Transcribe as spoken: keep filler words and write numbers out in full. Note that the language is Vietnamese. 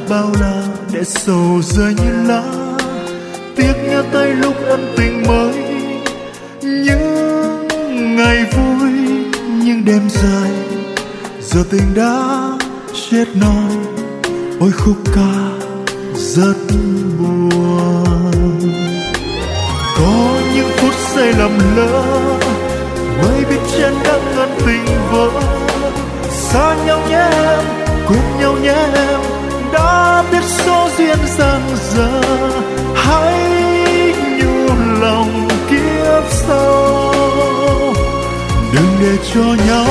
bao la để sầu rơi như lá. Tiếc nhớ tới lúc ân tình mới, những ngày vui, những đêm dài. Giờ tình đã chết non, ôi khúc ca rất buồn. Có những phút giây lầm lỡ mới biết chân đắng ân tình vỡ. Xa nhau nhé em, quên nhau nhé em, đã biết số duyên dang dở. Hãy nhủ lòng kiếp sau, đừng để cho nhau